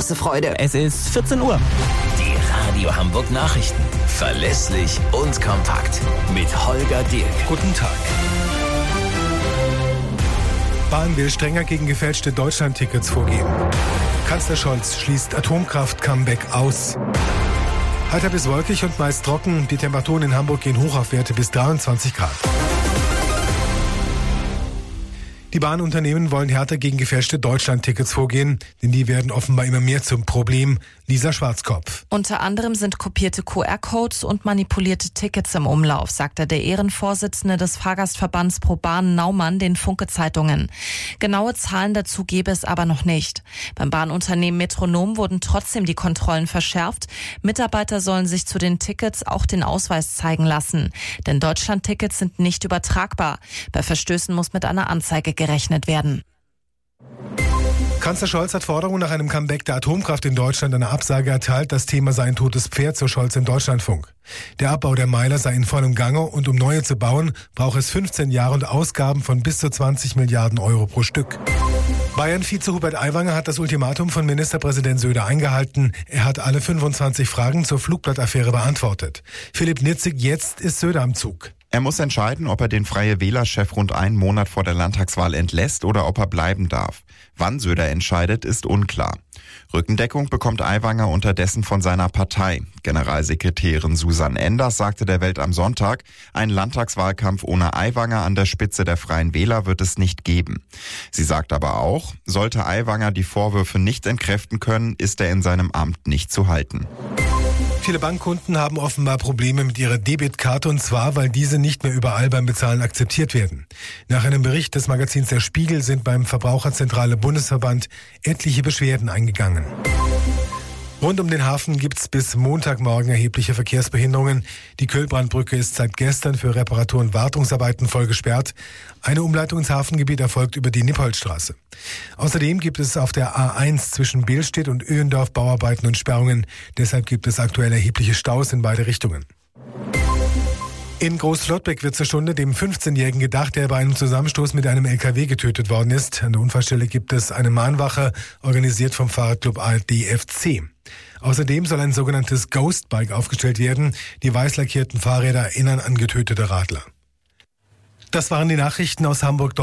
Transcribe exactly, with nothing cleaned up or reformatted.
große Freude. Es ist vierzehn Uhr. Die Radio Hamburg Nachrichten. Verlässlich und kompakt. Mit Holger Dirk. Guten Tag. Bahn will strenger gegen gefälschte Deutschland-Tickets vorgehen. Kanzler Scholz schließt Atomkraft-Comeback aus. Heiter bis wolkig und meist trocken. Die Temperaturen in Hamburg gehen hoch auf Werte bis dreiundzwanzig Grad. Die Bahnunternehmen wollen härter gegen gefälschte Deutschland-Tickets vorgehen, denn die werden offenbar immer mehr zum Problem. Lisa Schwarzkopf. Unter anderem sind kopierte Q R-Codes und manipulierte Tickets im Umlauf, sagte der Ehrenvorsitzende des Fahrgastverbands ProBahn Naumann den Funke-Zeitungen. Genaue Zahlen dazu gebe es aber noch nicht. Beim Bahnunternehmen Metronom wurden trotzdem die Kontrollen verschärft. Mitarbeiter sollen sich zu den Tickets auch den Ausweis zeigen lassen. Denn Deutschland-Tickets sind nicht übertragbar. Bei Verstößen muss mit einer Anzeige gerechnet werden. Kanzler Scholz hat Forderungen nach einem Comeback der Atomkraft in Deutschland eine Absage erteilt. Das Thema sei ein totes Pferd, so Scholz im Deutschlandfunk. Der Abbau der Meiler sei in vollem Gange und um neue zu bauen, brauche es fünfzehn Jahre und Ausgaben von bis zu zwanzig Milliarden Euro pro Stück. Bayern-Vize Hubert Aiwanger hat das Ultimatum von Ministerpräsident Söder eingehalten. Er hat alle fünfundzwanzig Fragen zur Flugblattaffäre beantwortet. Philipp Nitzig, jetzt ist Söder am Zug. Er muss entscheiden, ob er den Freie Wähler-Chef rund einen Monat vor der Landtagswahl entlässt oder ob er bleiben darf. Wann Söder entscheidet, ist unklar. Rückendeckung bekommt Aiwanger unterdessen von seiner Partei. Generalsekretärin Susanne Enders sagte der Welt am Sonntag, einen Landtagswahlkampf ohne Aiwanger an der Spitze der Freien Wähler wird es nicht geben. Sie sagt aber auch, sollte Aiwanger die Vorwürfe nicht entkräften können, ist er in seinem Amt nicht zu halten. Viele Bankkunden haben offenbar Probleme mit ihrer Debitkarte, und zwar, weil diese nicht mehr überall beim Bezahlen akzeptiert werden. Nach einem Bericht des Magazins Der Spiegel sind beim Verbraucherzentrale Bundesverband etliche Beschwerden eingegangen. Rund um den Hafen gibt's bis Montagmorgen erhebliche Verkehrsbehinderungen. Die Köhlbrandbrücke ist seit gestern für Reparatur- und Wartungsarbeiten voll gesperrt. Eine Umleitung ins Hafengebiet erfolgt über die Nippoltstraße. Außerdem gibt es auf der A eins zwischen Behlstedt und Öhendorf Bauarbeiten und Sperrungen. Deshalb gibt es aktuell erhebliche Staus in beide Richtungen. In Großflottbeck wird zur Stunde dem fünfzehnjährigen gedacht, der bei einem Zusammenstoß mit einem L K W getötet worden ist. An der Unfallstelle gibt es eine Mahnwache, organisiert vom Fahrradclub A D F C. Außerdem soll ein sogenanntes Ghostbike aufgestellt werden. Die weiß lackierten Fahrräder erinnern an getötete Radler. Das waren die Nachrichten aus Hamburg.